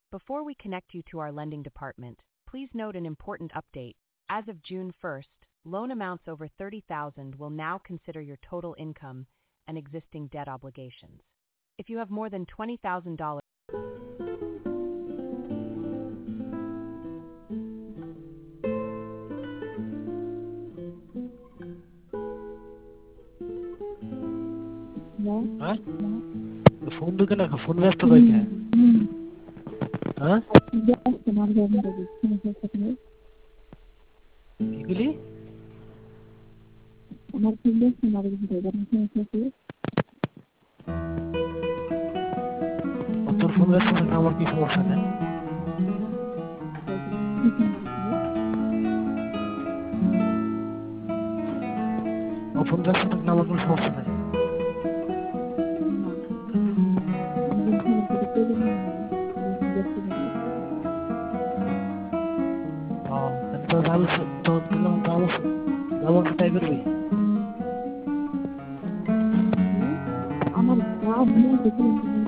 Before we connect you to our lending department, please note an important update. As of June 1st, loan amounts over $30,000 will now consider your total income and existing debt obligations. If you have more than $20,000, হ্যাঁ phone ঢুকে না phone ব্যস্ত রয়েছে হ্যাঁ এগুলি তোর phone ব্যস্ত থাকলে আমার কি সমস্যা নেই ফোন ব্যস্ত থাকলে আমার কোনো সমস্যা নেই আমার তাই করবি আমার